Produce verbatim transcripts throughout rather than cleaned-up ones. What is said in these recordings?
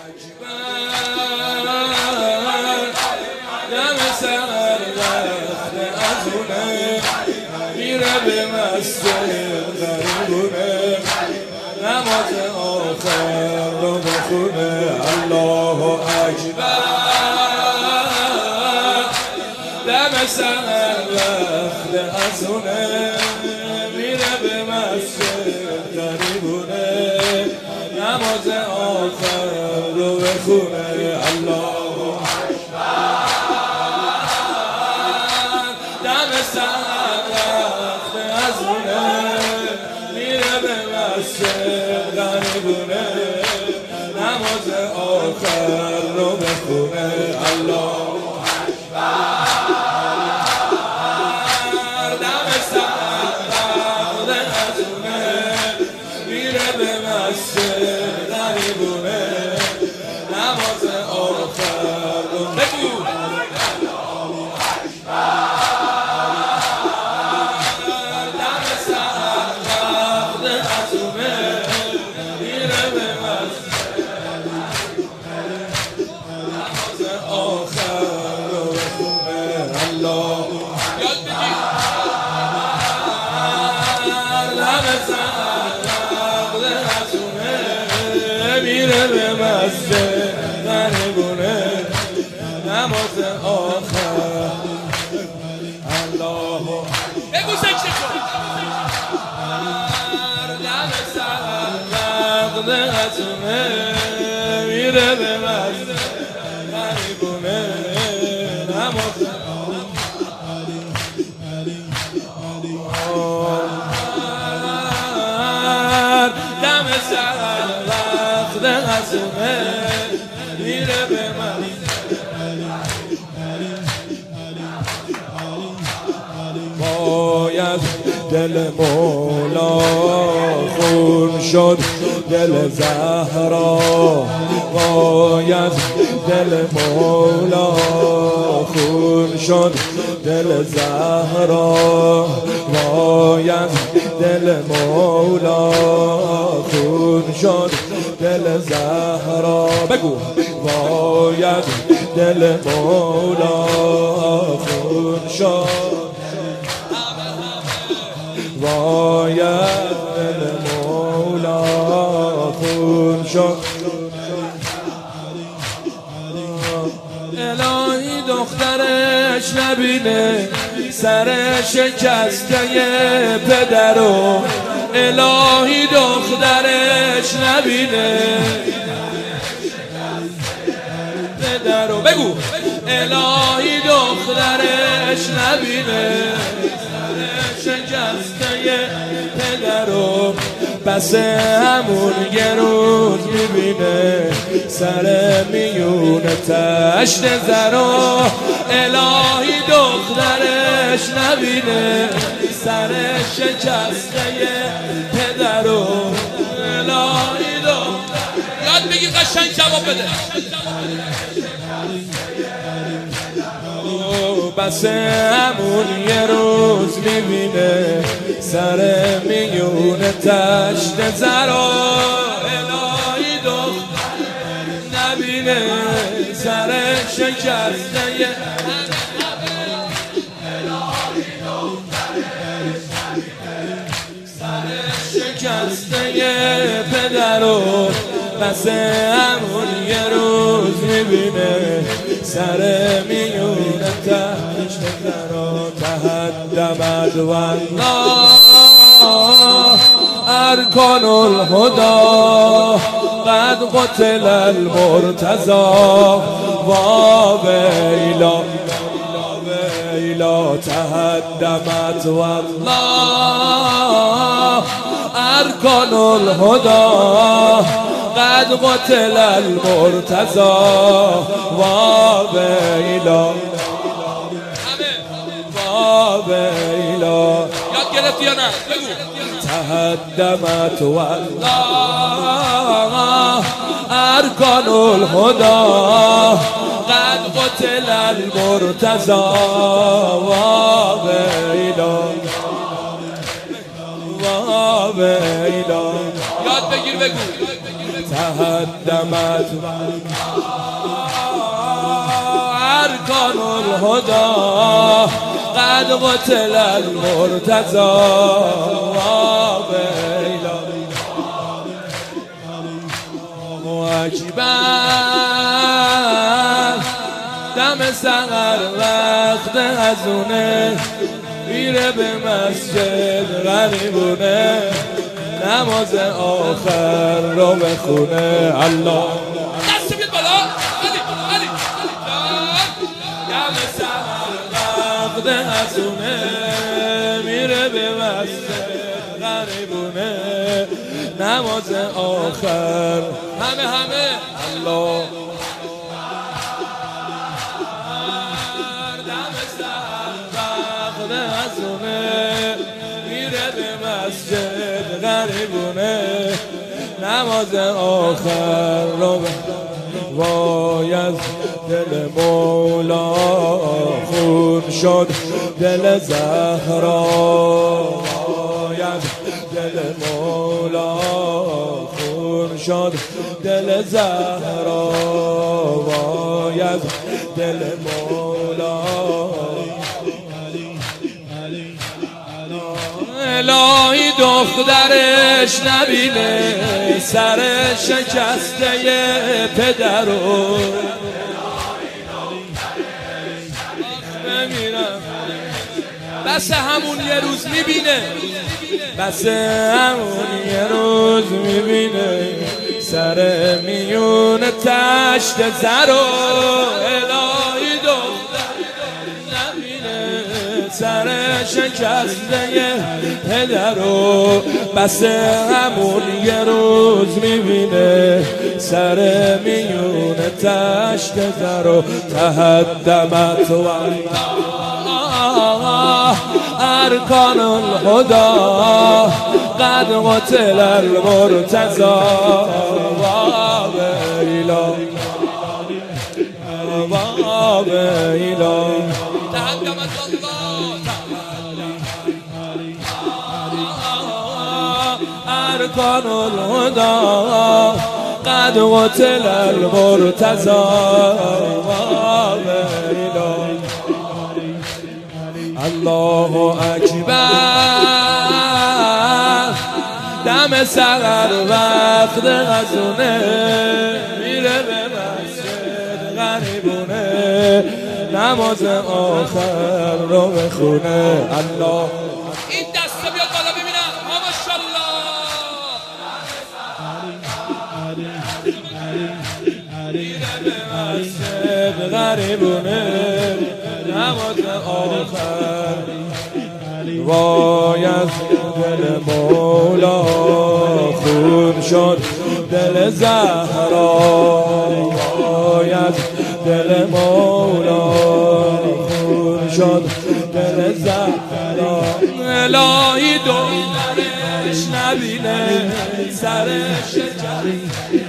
دم سر رفته از اونه میره به مسجد غریبونه نماز آخر رو بخونه الله اکبر دم سر رفته از اونه میره به مسجد غریبونه نماز آخر رو بخونه الله اکبر دم سر رفته از اونه میره به مسجد غریبونه نماز آخر رو بخونه الله اکبر دم سر رفته از اونه میره به مسجد غریبونه نماز آخر رو بگو میره به مسجد غریبونه نماز آخر الله بگو سکشه کن دم سر نقد غزونه میره به مسجد غریبونه نماز دم سر غزونه میره به من باید دل مولا خون شد دل زهرا باید دل مولا خون شد دل زهرا باید دل مولا خون شد دل زهرا بگو باید دل مولا خون شد باید دل مولا خون شد الهی دخترش نبینه سر شکسته پدرو الهی دخترش نبینه پدرو بگو الهی دخترش نبینه شکسته پدرو بس همون یه روز میبینه سر میون تشت زرو الهی دخترش نبینه سر شکسته پدرو الهی دخترش یاد بگیر قشنگ جواب بده بس همون یه روز میبینه سر میون تشت زرا الهی دختر نبینه سر شکسته سر شکسته پدرو بس همون یه روز میبینه سر میون تشت زرا تهدمت والله ارکان الهدا قد قتل المرتضی و ویلا ویلا تهدمت والله ارکان الهدا قد قتل المرتضی و ویلا و ویلا یاد گرفتی یا نه؟ بگو تهدمت والله ارکان الهدا قد قتل المرتضی و ویلا و ویلا یاد بگیر بگو تهدمت ارکان الهدى قد قتل المرتضى اکبر دم سحر وقت ازونه میره به مسجد غریبونه نماز آخر رو بخونه. الله دست بیاد بالا علی علی دم سحر وقت ازونه میره به مسجد غریبونه نماز آخر همه همه الله دم سحر وقت ازونه میره به مسجد غریبونه نماز آخر رو وای از دل مولا خون شد دل زهرا وای از دل مولا خون شد دل زهرا وای از دل مولا الهی دخترش نبینه سر شکسته پدرو بمیرم بس همون یه روز میبینه بس همون یه روز میبینه سر میون تشت زرو الهی دختر نبینه سر شکسته پدرو بس همون یه روز میبینه سر میون تشت زرو تهدمت و ارکان الهدى قد قتل المرتضى وابیلا وابیلا تهدمت ارکان الهدى قد قتل المرتضى وابیلا الله اکبر دم سحر وقت غزونه میره به مسجد غریبونه نماز آخر رو بخونه. الله این دست بیاد بالا ببینم ماشاءالله میره به مسجد غریبونه نماز آخر وای از دل مولا خون شد دل زهرا وای از دل مولا خون شد دل زهرا الهی دخترش نبینه سرش جری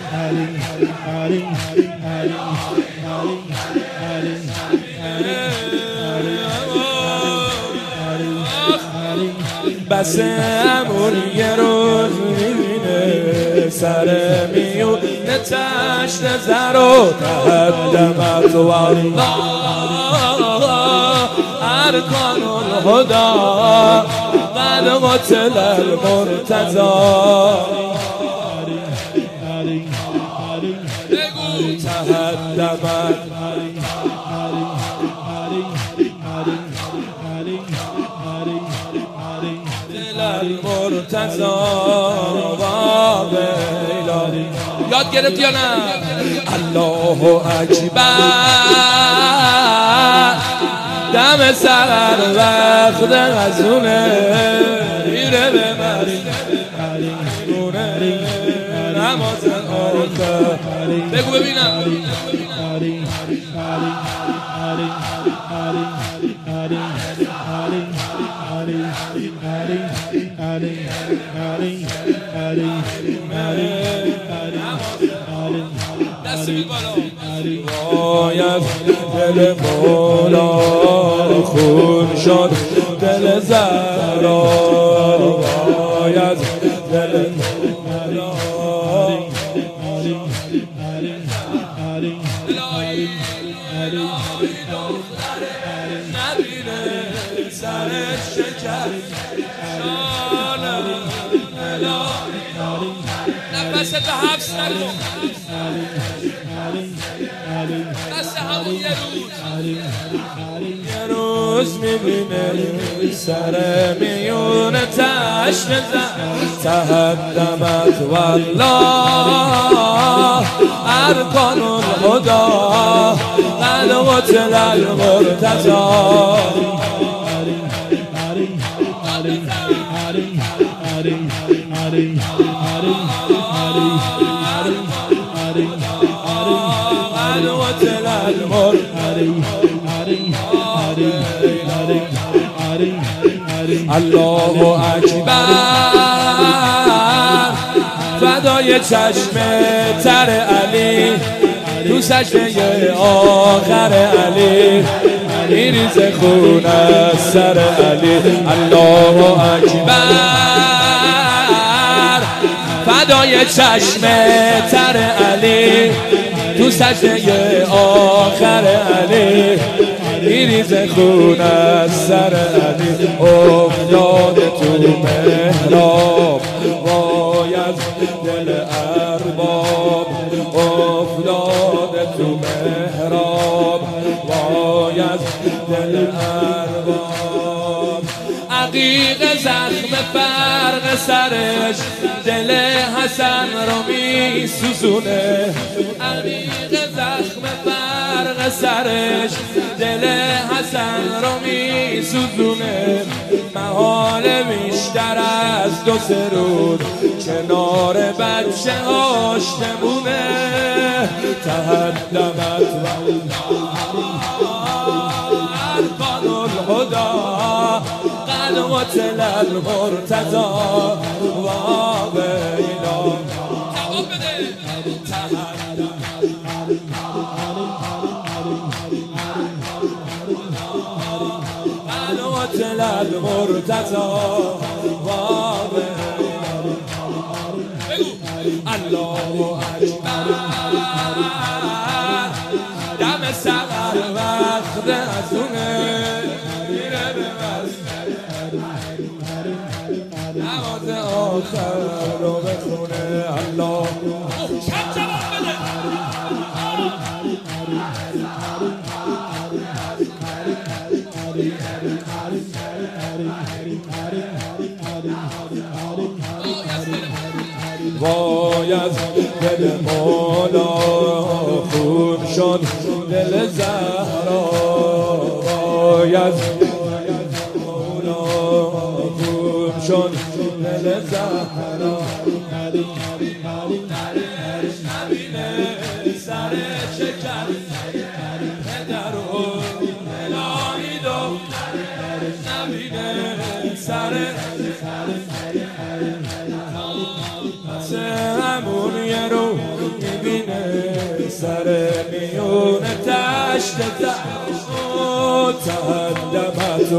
بس همون یه روز میبینه سر میون تشت زرو تهدمت و ارکان الهدى قد قتل المرتضى بگو تهدمت المرتضى وابیلا یاد گرفت یا نه؟ الله اکبر دم سحر وقت غزونه میره به مسجد نماز آخر بگو ببینم وای از دل مولا خون شد دل زهرا وای از دل مولا الهی الهی دختر نبینه سر شکر شانه الهی نفست به حبس نکن دست همون یه روز یه روز میبینه سر میون تشن تهدمت والله ارکان الهدا قد قتل المرتضی الله اکبر فدای چشم تر علی تو سجده آخر علی میریزه خون از سر علی الله اکبر فدای چشم تر علی تو سجده آخر علی میریزه خون از سر علی افتاده تو محراب وای از دل ارباب افتاده تو محراب وای از دل ارباب عقیق زخم فرق سرش دل حسن رو می سوزونه عقیق زخم فرق سرش دل حسن رو می سوزونه محال بیشتر از دو سه روز کنار بچه هاش نمونه تهدمت ارکان الهدا قد قتل المرتضی و ویلا قتل المرتضی و الله اکبر دم سحر وقت رسونه میره به نماز آخر رو بخونه الله محکم جواب بده وای از دل مولا خون شد دل زهرا وای از مولا خون شد دل زهرا نبینه سر شکر پدر و الهی دختر نبینه سر همون یه رو میبینه سر میون تشت تهدمت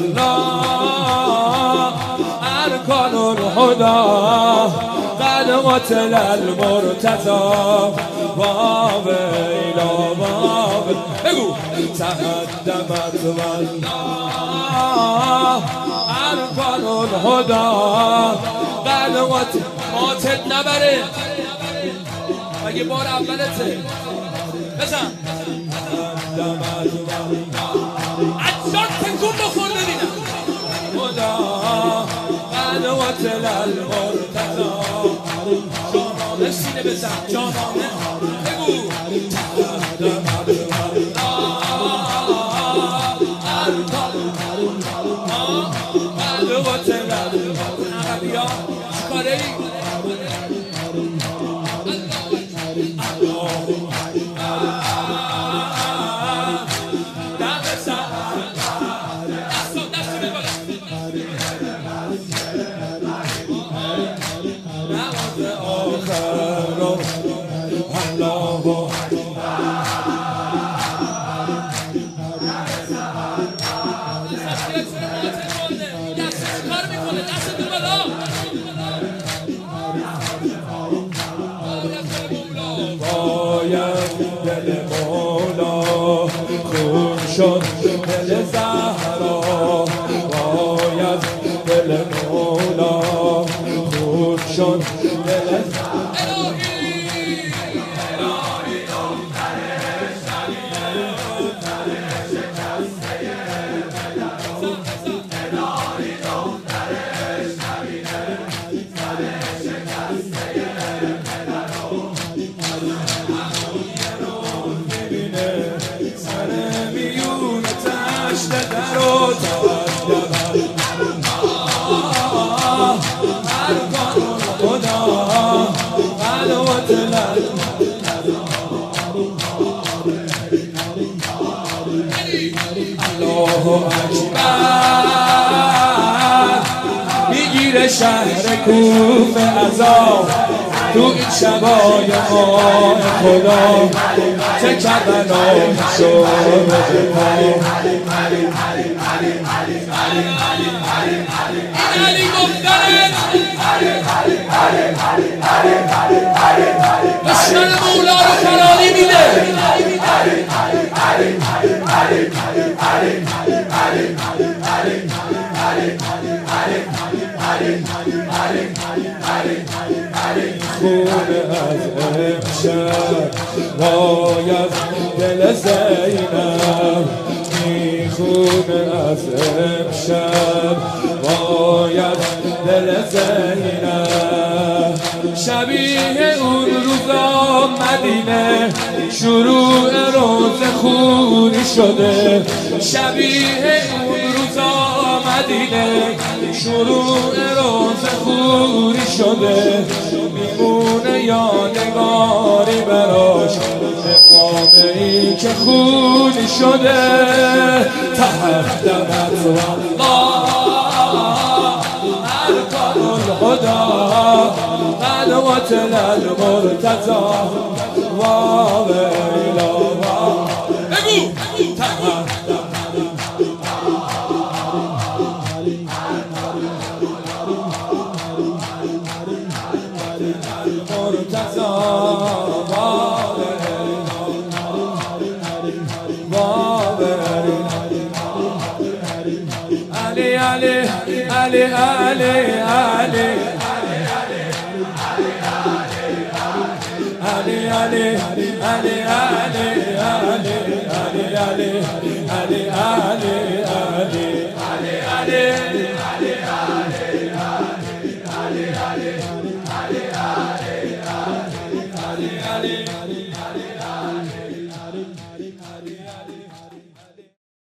والله ارکان الهدا قد قتل المرتضی و ویلا و بگو تهدمت والله ارکان الهدا قد قتل ماتت نبره مگه بار اولته بزن اجزان تکون بخور ببینم خدا قد قتل المرتضی جانانه سینه بزن جانانه بگو قد قتل عربی ها چیکاره ای Allah دل مولا خون شد دل زهرا وای از دل مولا خون شد دل الله اکبر میگیره شهر کوفه عذاب تو این شبای ماه خدا چه کربلا شد علی گفتنت دشمن مولا رو فراری میده خون از امشب وای از دل زینب میخونه از امشب وای از دل زینب شبیه اون روزا مدینه شروع روز خونی شده شبیه اون روزا مدینه شروع روز خونی شده میمونه یادگاری براش امامه‌ای که خونی شده تهدمت والله ارکان الهدا قدوة المرتضی و ویلا بگو Ali, Ali, Ali, Ali, Ali, Ali, Ali, Ali, Ali, Ali, Ali, Ali, Ali, Ali, Ali.